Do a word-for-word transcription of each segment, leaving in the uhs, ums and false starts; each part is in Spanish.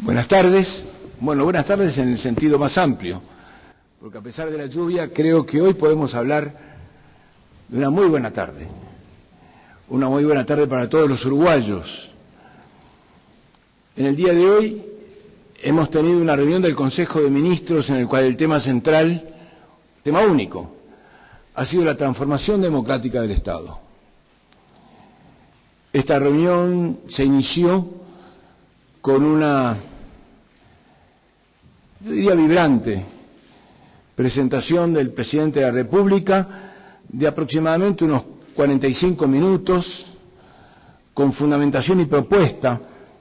Buenas tardes. Bueno, buenas tardes en el sentido más amplio, porque a pesar de la lluvia, creo que hoy podemos hablar de una muy buena tarde. Una muy buena tarde para todos los uruguayos. En el día de hoy hemos tenido una reunión del Consejo de Ministros en el cual el tema central, tema único, ha sido la transformación democrática del Estado. Esta reunión se inició con una, yo diría vibrante, presentación del presidente de la República de aproximadamente unos cuarenta y cinco minutos, con fundamentación y propuesta,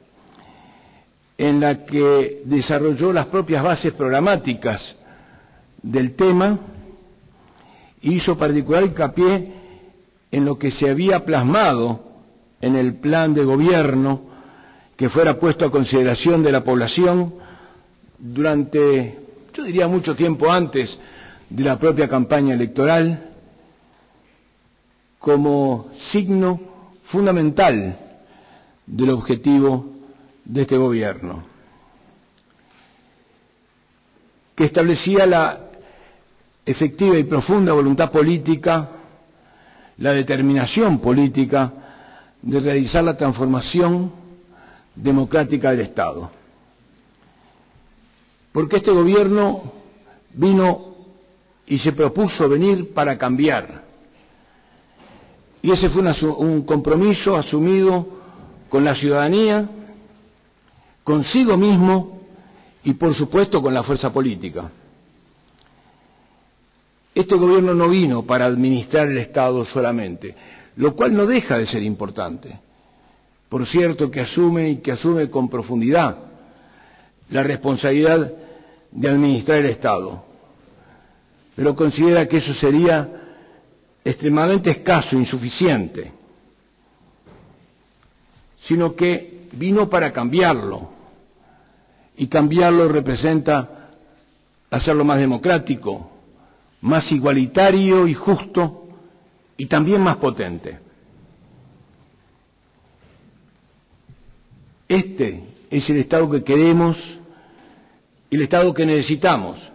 en la que desarrolló las propias bases programáticas del tema y hizo particular hincapié en lo que se había plasmado en el plan de gobierno que fuera puesto a consideración de la población durante, yo diría, mucho tiempo antes de la propia campaña electoral, como signo fundamental del objetivo de este gobierno, que establecía la efectiva y profunda voluntad política, la determinación política de realizar la transformación democrática del Estado. Porque este gobierno vino y se propuso venir para cambiar. Y ese fue una, un compromiso asumido con la ciudadanía, consigo mismo y por supuesto con la fuerza política. Este gobierno no vino para administrar el Estado solamente, lo cual no deja de ser importante. Por cierto, que asume y que asume con profundidad la responsabilidad de administrar el Estado, pero considera que eso sería extremadamente escaso, insuficiente, sino que vino para cambiarlo, y cambiarlo representa hacerlo más democrático, más igualitario y justo, y también más potente. Este es el Estado que queremos, el Estado que necesitamos.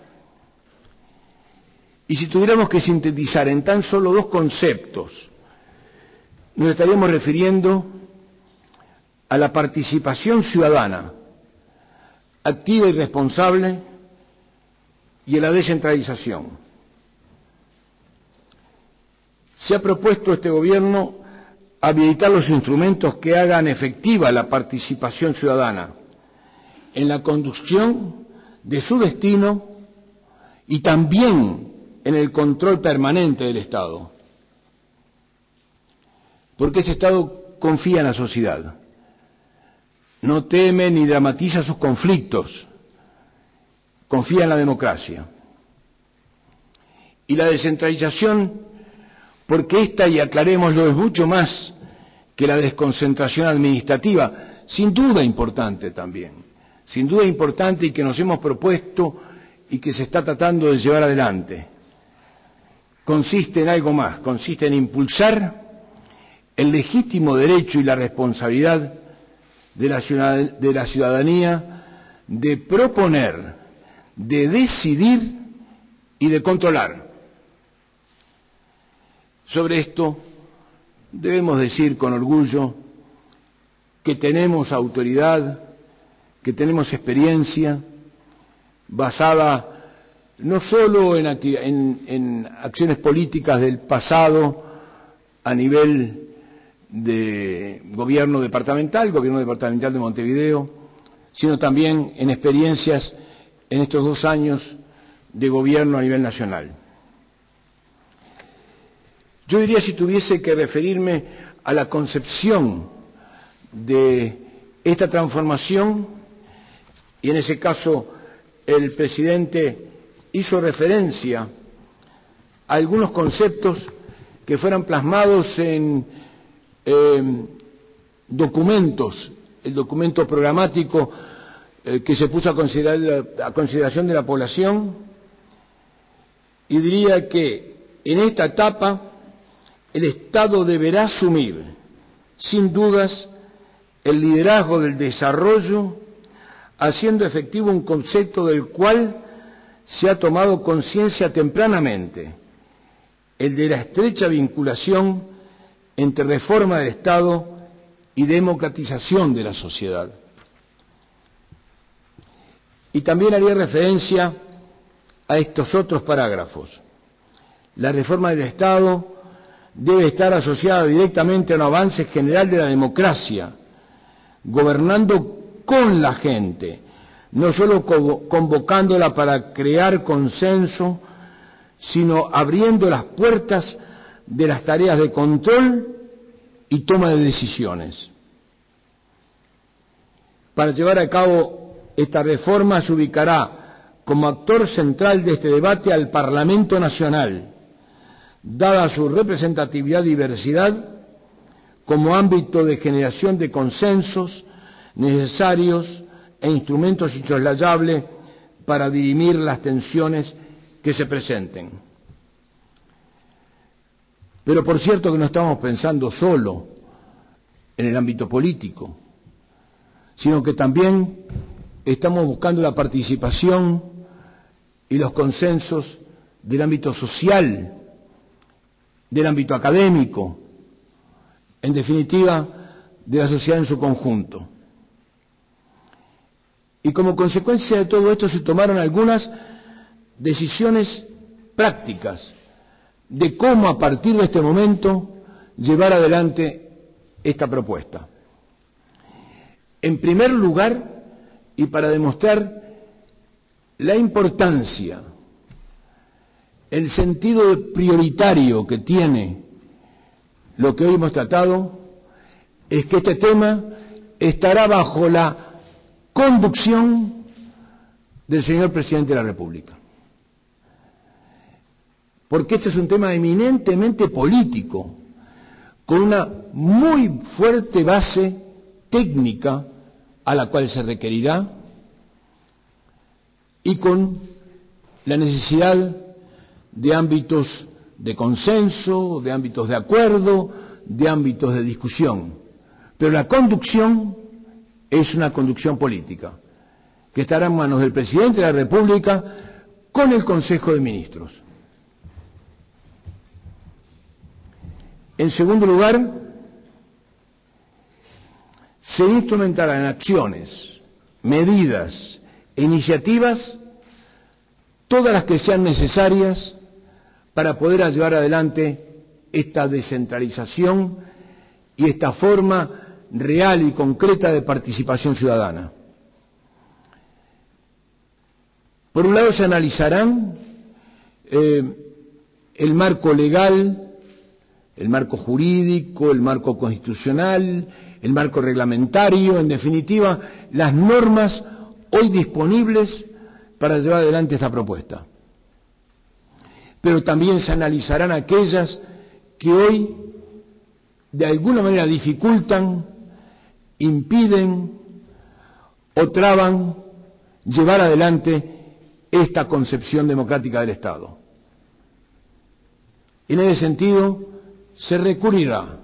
Y si tuviéramos que sintetizar en tan solo dos conceptos, nos estaríamos refiriendo a la participación ciudadana, activa y responsable, y a la descentralización. Se ha propuesto este gobierno habilitar los instrumentos que hagan efectiva la participación ciudadana en la conducción de su destino y también en el control permanente del Estado. Porque este Estado confía en la sociedad, no teme ni dramatiza sus conflictos, confía en la democracia. Y la descentralización, porque esta, y aclarémoslo, es mucho más que la desconcentración administrativa, sin duda importante también, sin duda importante y que nos hemos propuesto y que se está tratando de llevar adelante. Consiste en algo más, consiste en impulsar el legítimo derecho y la responsabilidad de la ciudad, de la ciudadanía de proponer, de decidir y de controlar. Sobre esto debemos decir con orgullo que tenemos autoridad, que tenemos experiencia basada no solo en, en, en acciones políticas del pasado a nivel de gobierno departamental, gobierno departamental de Montevideo, sino también en experiencias en estos dos años de gobierno a nivel nacional. Yo diría, si tuviese que referirme a la concepción de esta transformación, y en ese caso el presidente hizo referencia a algunos conceptos que fueran plasmados en eh, documentos, el documento programático eh, que se puso a, considerar, a consideración de la población, y diría que en esta etapa el Estado deberá asumir, sin dudas, el liderazgo del desarrollo haciendo efectivo un concepto del cual se ha tomado conciencia tempranamente, el de la estrecha vinculación entre reforma del Estado y democratización de la sociedad. Y también haría referencia a estos otros parágrafos. La reforma del Estado debe estar asociada directamente a un avance general de la democracia, gobernando con la gente, no solo convocándola para crear consenso, sino abriendo las puertas de las tareas de control y toma de decisiones. Para llevar a cabo esta reforma se ubicará como actor central de este debate al Parlamento Nacional, dada su representatividad y diversidad, como ámbito de generación de consensos necesarios e instrumentos insoslayables para dirimir las tensiones que se presenten. Pero por cierto que no estamos pensando solo en el ámbito político, sino que también estamos buscando la participación y los consensos del ámbito social, del ámbito académico, en definitiva, de la sociedad en su conjunto. Y como consecuencia de todo esto se tomaron algunas decisiones prácticas de cómo a partir de este momento llevar adelante esta propuesta. En primer lugar, y para demostrar la importancia, el sentido prioritario que tiene lo que hoy hemos tratado, es que este tema estará bajo la conducción del señor Presidente de la República. Porque este es un tema eminentemente político, con una muy fuerte base técnica a la cual se requerirá y con la necesidad de ámbitos de consenso, de ámbitos de acuerdo, de ámbitos de discusión. Pero la conducción es una conducción política, que estará en manos del Presidente de la República con el Consejo de Ministros. En segundo lugar, se instrumentarán acciones, medidas e iniciativas, todas las que sean necesarias para poder llevar adelante esta descentralización y esta forma real y concreta de participación ciudadana. Por un lado se analizarán eh, el marco legal, el marco jurídico, el marco constitucional, el marco reglamentario, en definitiva, las normas hoy disponibles para llevar adelante esta propuesta. Pero también se analizarán aquellas que hoy de alguna manera dificultan, impiden o traban llevar adelante esta concepción democrática del Estado. En ese sentido, se recurrirá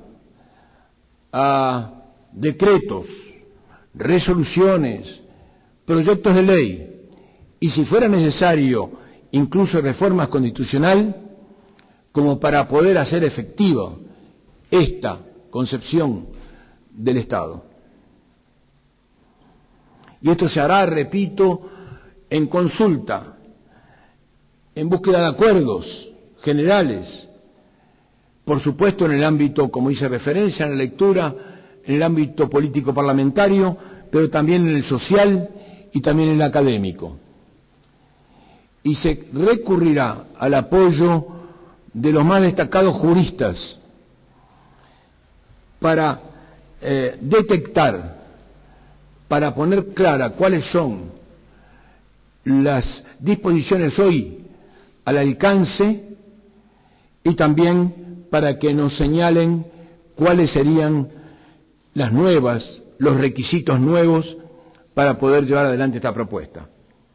a decretos, resoluciones, proyectos de ley y, si fuera necesario, incluso reformas constitucionales, como para poder hacer efectiva esta concepción del Estado. Y esto se hará, repito, en consulta, en búsqueda de acuerdos generales, por supuesto en el ámbito, como hice referencia en la lectura, en el ámbito político parlamentario, pero también en el social y también en el académico. Y se recurrirá al apoyo de los más destacados juristas para eh, detectar, para poner clara cuáles son las disposiciones hoy al alcance y también para que nos señalen cuáles serían las nuevas, los requisitos nuevos para poder llevar adelante esta propuesta.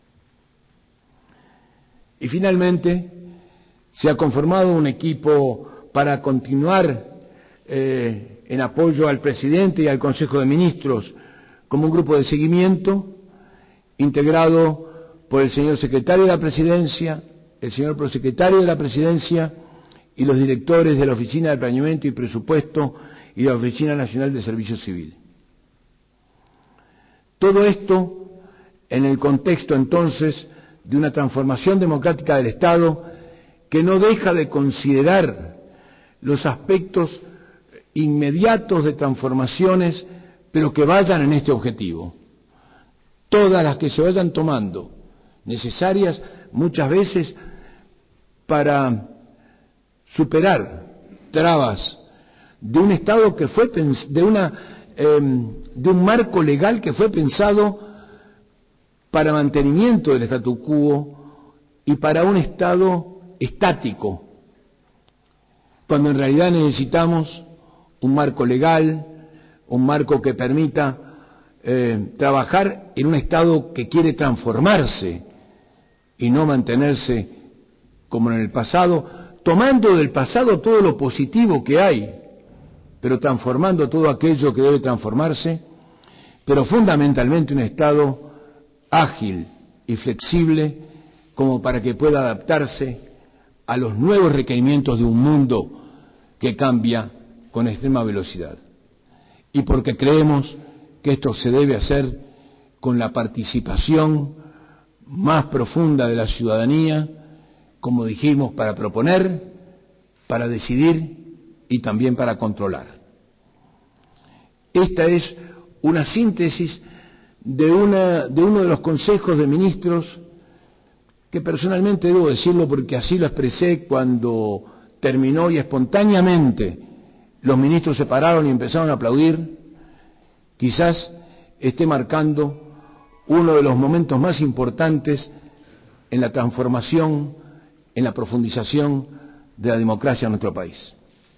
Y finalmente, se ha conformado un equipo para continuar eh, en apoyo al presidente y al Consejo de Ministros como un grupo de seguimiento integrado por el señor secretario de la Presidencia, el señor prosecretario de la Presidencia y los directores de la Oficina de Planeamiento y Presupuesto y de la Oficina Nacional de Servicio Civil. Todo esto en el contexto entonces de una transformación democrática del Estado que no deja de considerar los aspectos inmediatos de transformaciones, pero que vayan en este objetivo. Todas las que se vayan tomando, necesarias muchas veces para superar trabas de un Estado que fue de una eh, de un marco legal que fue pensado para mantenimiento del statu quo y para un Estado estático, cuando en realidad necesitamos un marco legal, un marco que permita eh, trabajar en un Estado que quiere transformarse y no mantenerse como en el pasado, tomando del pasado todo lo positivo que hay, pero transformando todo aquello que debe transformarse, pero fundamentalmente un Estado ágil y flexible como para que pueda adaptarse a los nuevos requerimientos de un mundo que cambia con extrema velocidad. Y porque creemos que esto se debe hacer con la participación más profunda de la ciudadanía, como dijimos, para proponer, para decidir y también para controlar. Esta es una síntesis de, una, de uno de los consejos de ministros que personalmente debo decirlo porque así lo expresé cuando terminó y espontáneamente los ministros se pararon y empezaron a aplaudir. Quizás esté marcando uno de los momentos más importantes en la transformación, en la profundización de la democracia en nuestro país.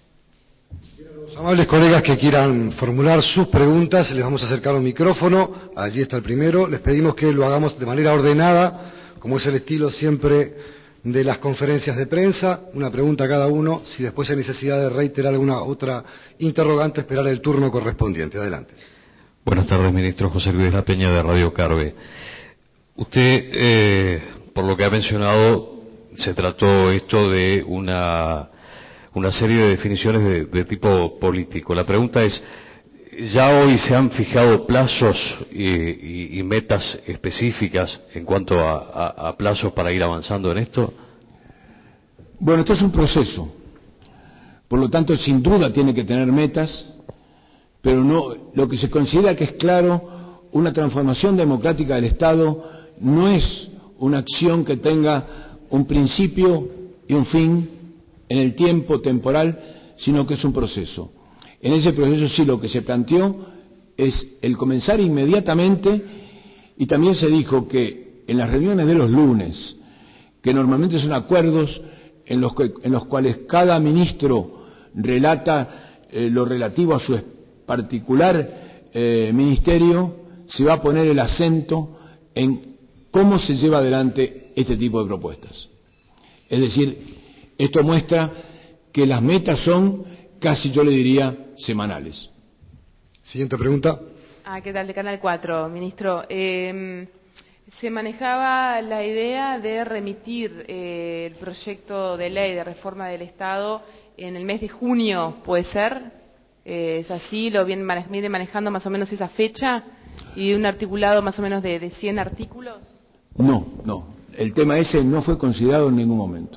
Los amables colegas que quieran formular sus preguntas, les vamos a acercar un micrófono, allí está el primero, les pedimos que lo hagamos de manera ordenada, como es el estilo siempre de las conferencias de prensa, una pregunta a cada uno, si después hay necesidad de reiterar alguna otra interrogante, esperar el turno correspondiente. Adelante. Buenas tardes, ministro. José Luis La Peña, de Radio Carve. Usted, eh, por lo que ha mencionado, se trató esto de una, una serie de definiciones de, de tipo político. La pregunta es, ¿ya hoy se han fijado plazos y, y, y metas específicas en cuanto a, a, a plazos para ir avanzando en esto? Bueno, esto es un proceso. Por lo tanto, sin duda tiene que tener metas, pero no, lo que se considera que es claro, una transformación democrática del Estado no es una acción que tenga un principio y un fin en el tiempo temporal, sino que es un proceso. En ese proceso sí lo que se planteó es el comenzar inmediatamente, y también se dijo que en las reuniones de los lunes, que normalmente son acuerdos en los, que, en los cuales cada ministro relata eh, lo relativo a su particular eh, ministerio, se va a poner el acento en cómo se lleva adelante este tipo de propuestas. Es decir, esto muestra que las metas son casi, yo le diría, semanales. Siguiente pregunta. Ah, ¿qué tal? De Canal cuatro, ministro. Eh, se manejaba la idea de remitir eh, el proyecto de ley de reforma del Estado en el mes de junio, ¿puede ser? Eh, ¿Es así? ¿Lo viene manejando más o menos esa fecha? ¿Y de un articulado más o menos de, de cien artículos? No, no. El tema ese no fue considerado en ningún momento.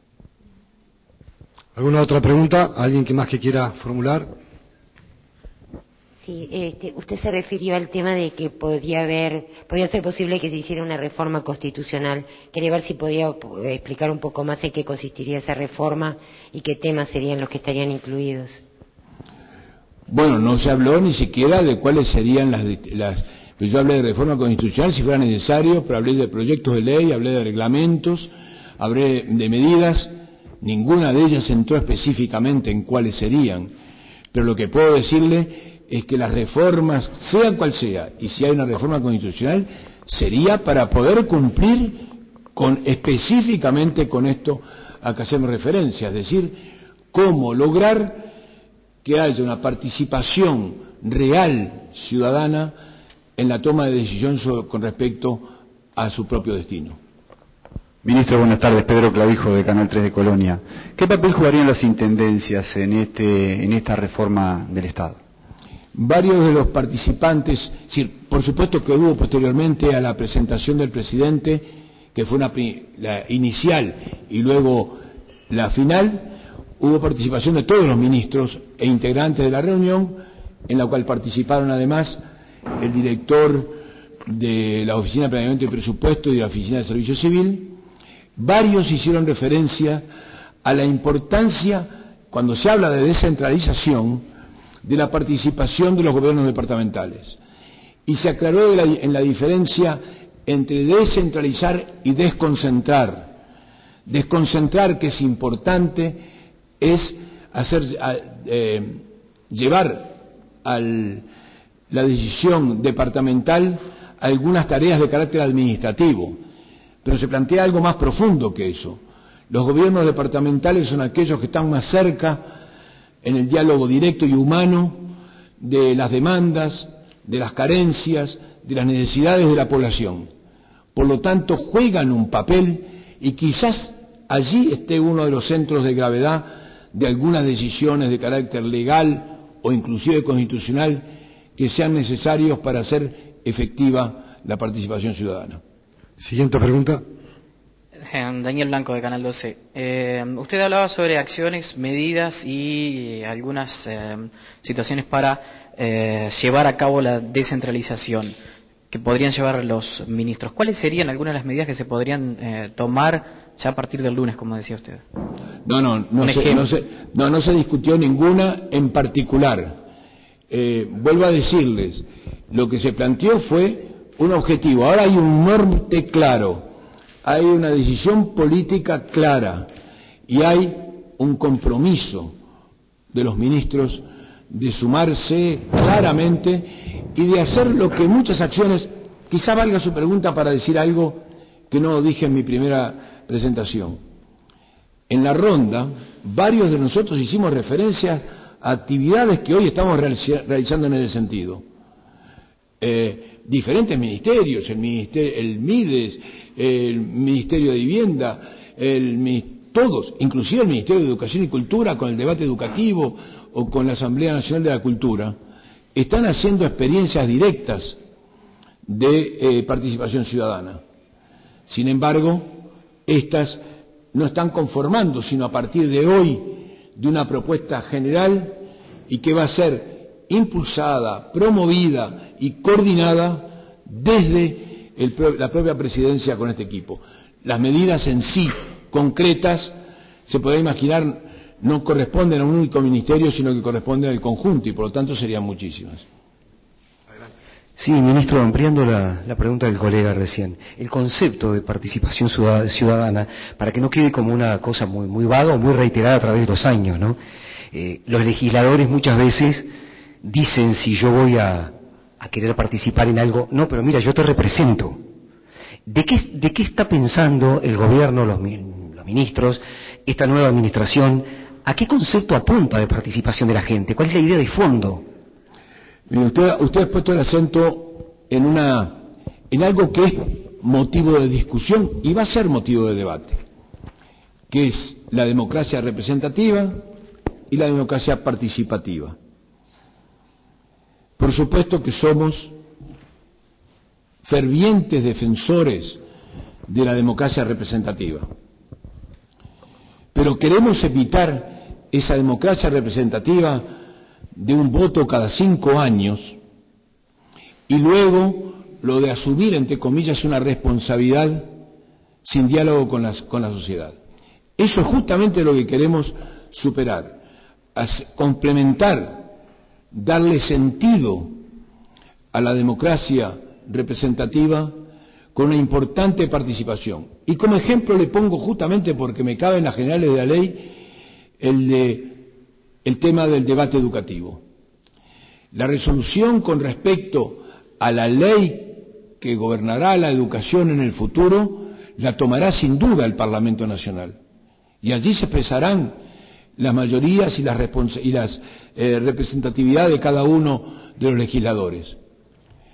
¿Alguna otra pregunta? ¿Alguien que más que quiera formular? Sí, este, usted se refirió al tema de que podía haber, podía ser posible que se hiciera una reforma constitucional. Quería ver si podía explicar un poco más en qué consistiría esa reforma y qué temas serían los que estarían incluidos. Bueno, no se habló ni siquiera de cuáles serían las, las pues yo hablé de reforma constitucional si fuera necesario, pero hablé de proyectos de ley, hablé de reglamentos, hablé de medidas. Ninguna de ellas entró específicamente en cuáles serían, pero lo que puedo decirle es que las reformas, sean cual sea, y si hay una reforma constitucional, sería para poder cumplir con, específicamente con esto a que hacemos referencia, es decir, cómo lograr que haya una participación real ciudadana en la toma de decisión sobre, con respecto a su propio destino. Ministro, buenas tardes. Pedro Clavijo, de Canal tres de Colonia. ¿Qué papel jugarían las intendencias en, este, en esta reforma del Estado? Varios de los participantes, sí, por supuesto que hubo posteriormente a la presentación del presidente, que fue una, la inicial y luego la final, hubo participación de todos los ministros e integrantes de la reunión, en la cual participaron además el director de la Oficina de Planeamiento y Presupuesto y de la Oficina de Servicio Civil. Varios hicieron referencia a la importancia, cuando se habla de descentralización, de la participación de los gobiernos departamentales. Y se aclaró de la, en la diferencia entre descentralizar y desconcentrar. Desconcentrar, que es importante, es hacer, eh, llevar a la decisión departamental algunas tareas de carácter administrativo. Pero se plantea algo más profundo que eso. Los gobiernos departamentales son aquellos que están más cerca en el diálogo directo y humano de las demandas, de las carencias, de las necesidades de la población. Por lo tanto, juegan un papel y quizás allí esté uno de los centros de gravedad de algunas decisiones de carácter legal o inclusive constitucional que sean necesarios para hacer efectiva la participación ciudadana. Siguiente pregunta. Daniel Blanco, de Canal doce. Eh, usted hablaba sobre acciones, medidas y eh, algunas eh, situaciones para eh, llevar a cabo la descentralización que podrían llevar los ministros. ¿Cuáles serían algunas de las medidas que se podrían eh, tomar ya a partir del lunes, como decía usted? No, no, no, se, no, se, no, no se discutió ninguna en particular. Eh, vuelvo a decirles, lo que se planteó fue un objetivo. Ahora hay un norte claro. Hay una decisión política clara y hay un compromiso de los ministros de sumarse claramente y de hacer lo que muchas acciones, quizá valga su pregunta para decir algo que no dije en mi primera presentación. En la ronda, varios de nosotros hicimos referencia a actividades que hoy estamos realizando en ese sentido. Eh, diferentes ministerios, el, ministerio, el MIDES, el Ministerio de Vivienda, el, todos, inclusive el Ministerio de Educación y Cultura con el debate educativo o con la Asamblea Nacional de la Cultura, están haciendo experiencias directas de eh, participación ciudadana. Sin embargo, estas no están conformando, sino a partir de hoy, de una propuesta general y que va a ser impulsada, promovida y coordinada desde el, la propia presidencia con este equipo. Las medidas en sí, concretas, se puede imaginar, no corresponden a un único ministerio, sino que corresponden al conjunto y por lo tanto serían muchísimas. Sí, ministro, ampliando la, la pregunta del colega recién, el concepto de participación ciudadana, para que no quede como una cosa muy, muy vaga o muy reiterada a través de los años, ¿no? Eh, los legisladores muchas veces dicen, si yo voy a, a querer participar en algo, no, pero mira, yo te represento. ¿De qué, de qué está pensando el gobierno, los, los ministros, esta nueva administración? ¿A qué concepto apunta de participación de la gente? ¿Cuál es la idea de fondo? Mire, usted, usted ha puesto el acento en, una, en algo que es motivo de discusión y va a ser motivo de debate, que es la democracia representativa y la democracia participativa. Por supuesto que somos fervientes defensores de la democracia representativa, pero queremos evitar esa democracia representativa de un voto cada cinco años y luego lo de asumir, entre comillas, una responsabilidad sin diálogo con, las, con la sociedad. Eso es justamente lo que queremos superar, complementar, darle sentido a la democracia representativa con una importante participación. Y como ejemplo le pongo, justamente porque me cabe en las generales de la ley, el, de, el tema del debate educativo. La resolución con respecto a la ley que gobernará la educación en el futuro la tomará sin duda el Parlamento Nacional. Y allí se expresarán las mayorías y las, y las eh, representatividades de cada uno de los legisladores.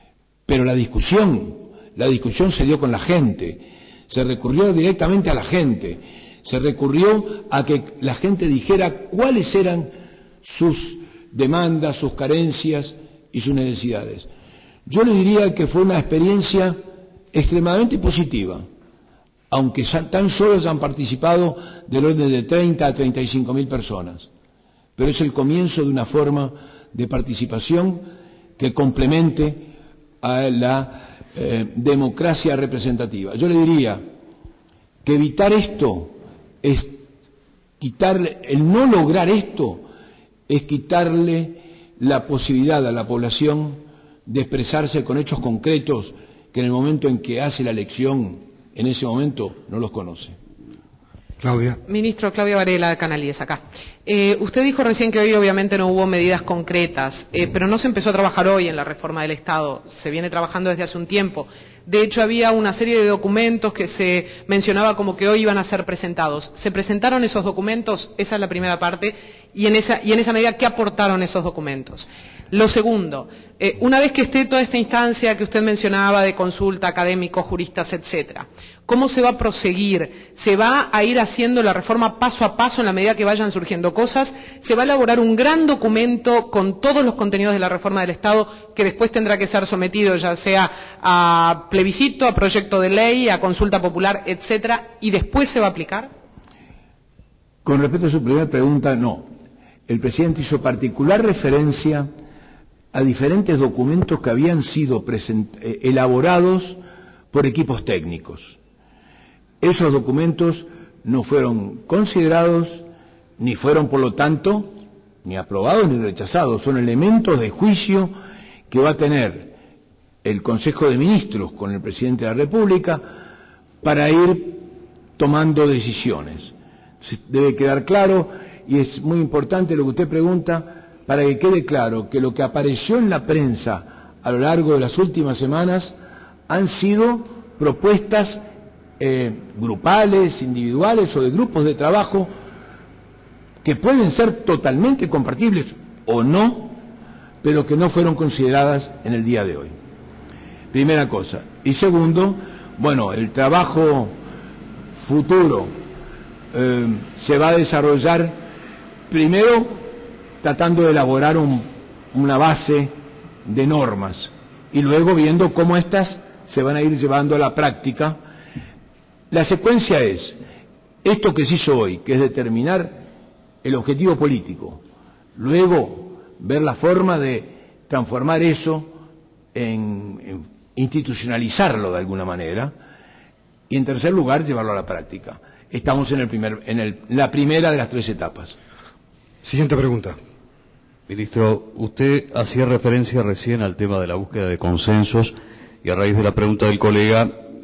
pero la discusión, la discusión se dio con la gente, se recurrió directamente a la gente, se recurrió a que la gente dijera cuáles eran sus demandas, sus carencias y sus necesidades. Yo le diría que fue una experiencia extremadamente positiva, aunque tan solo hayan participado del orden de treinta a treinta y cinco mil personas, pero es el comienzo de una forma de participación que complemente a la eh, democracia representativa. Yo le diría que evitar esto es quitarle, el no lograr esto es quitarle la posibilidad a la población de expresarse con hechos concretos que en el momento en que hace la elección, en ese momento no los conoce. Claudia. Ministro, Claudia Varela, de Canal diez, acá. Eh, usted dijo recién que hoy obviamente no hubo medidas concretas, eh, pero no se empezó a trabajar hoy en la reforma del Estado, se viene trabajando desde hace un tiempo. De hecho, había una serie de documentos que se mencionaba como que hoy iban a ser presentados. ¿Se presentaron esos documentos? Esa es la primera parte. Y en esa, y en esa medida, ¿qué aportaron esos documentos? Lo segundo, eh, una vez que esté toda esta instancia que usted mencionaba de consulta, académicos, juristas, etcétera, ¿cómo se va a proseguir? ¿Se va a ir haciendo la reforma paso a paso en la medida que vayan surgiendo cosas? ¿Se va a elaborar un gran documento con todos los contenidos de la reforma del Estado que después tendrá que ser sometido ya sea a plebiscito, a proyecto de ley, a consulta popular, etcétera, y después se va a aplicar? Con respecto a su primera pregunta, no. El presidente hizo particular referencia a diferentes documentos que habían sido present- eh, elaborados por equipos técnicos. Esos documentos no fueron considerados, ni fueron, por lo tanto, ni aprobados ni rechazados. Son elementos de juicio que va a tener el Consejo de Ministros con el Presidente de la República para ir tomando decisiones. Debe quedar claro, y es muy importante lo que usted pregunta, para que quede claro que lo que apareció en la prensa a lo largo de las últimas semanas han sido propuestas eh, grupales, individuales o de grupos de trabajo que pueden ser totalmente compatibles o no, pero que no fueron consideradas en el día de hoy. Primera cosa. Y segundo, bueno, el trabajo futuro eh, se va a desarrollar primero tratando de elaborar un, una base de normas y luego viendo cómo éstas se van a ir llevando a la práctica. La secuencia es esto que se hizo hoy, que es determinar el objetivo político, luego ver la forma de transformar eso en, en institucionalizarlo de alguna manera y en tercer lugar llevarlo a la práctica. Estamos en, el primer, en el, la primera de las tres etapas. Siguiente pregunta. Ministro, usted hacía referencia recién al tema de la búsqueda de consensos y a raíz de la pregunta del colega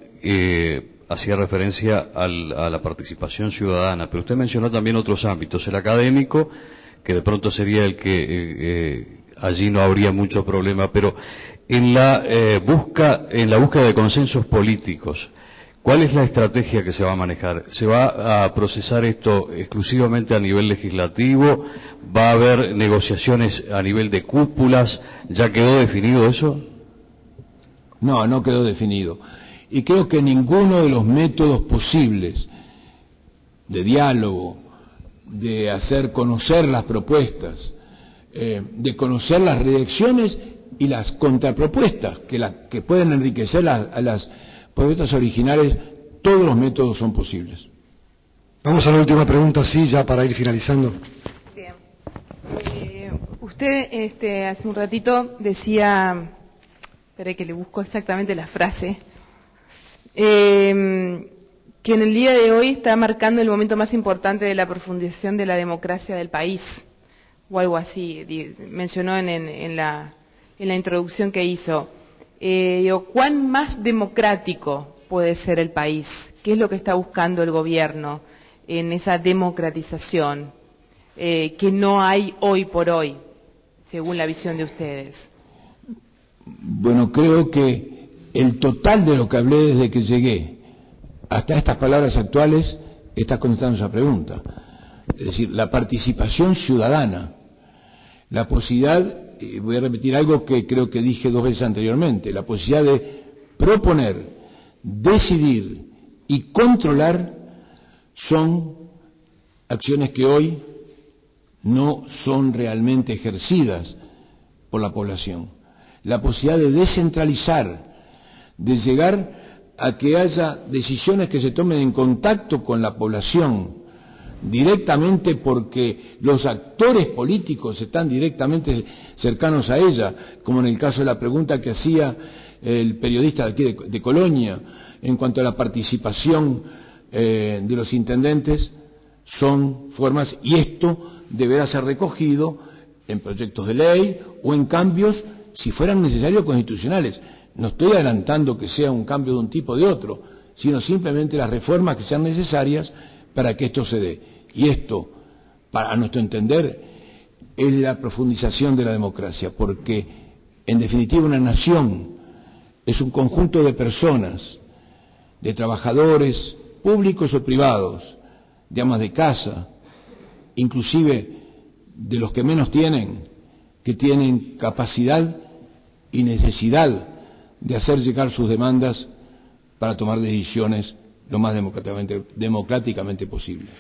eh, hacía referencia al, a la participación ciudadana, pero usted mencionó también otros ámbitos, el académico, que de pronto sería el que eh, eh, allí no habría mucho problema, pero en la eh, busca, en la búsqueda de consensos políticos, ¿cuál es la estrategia que se va a manejar? ¿Se va a procesar esto exclusivamente a nivel legislativo? ¿Va a haber negociaciones a nivel de cúpulas? ¿Ya quedó definido eso? No, no quedó definido. Y creo que ninguno de los métodos posibles de diálogo, de hacer conocer las propuestas, eh, de conocer las reacciones y las contrapropuestas que, la, que pueden enriquecer la, a las propuestas originales, todos los métodos son posibles. Vamos a la última pregunta, sí, ya para ir finalizando. Bien. Eh, usted este, hace un ratito decía, espere que le busco exactamente la frase, eh, que en el día de hoy está marcando el momento más importante de la profundización de la democracia del país, o algo así, mencionó en, en, en, la, en la introducción que hizo. Eh, digo, ¿cuán más democrático puede ser el país? ¿Qué es lo que está buscando el gobierno en esa democratización eh, que no hay hoy por hoy, según la visión de ustedes? Bueno, creo que el total de lo que hablé desde que llegué hasta estas palabras actuales está contestando esa pregunta. Es decir, la participación ciudadana, la posibilidad y voy a repetir algo que creo que dije dos veces anteriormente, la posibilidad de proponer, decidir y controlar son acciones que hoy no son realmente ejercidas por la población. La posibilidad de descentralizar, de llegar a que haya decisiones que se tomen en contacto con la población directamente, porque los actores políticos están directamente cercanos a ella, como en el caso de la pregunta que hacía el periodista de aquí de, de Colonia en cuanto a la participación eh, de los intendentes. Son formas, y esto deberá ser recogido en proyectos de ley o en cambios, si fueran necesarios, constitucionales. No estoy adelantando que sea un cambio de un tipo o de otro, sino simplemente las reformas que sean necesarias para que esto se dé. Y esto, para, a nuestro entender, es la profundización de la democracia, porque, en definitiva, una nación es un conjunto de personas, de trabajadores públicos o privados, de amas de casa, inclusive de los que menos tienen, que tienen capacidad y necesidad de hacer llegar sus demandas para tomar decisiones lo más democráticamente, democráticamente posible.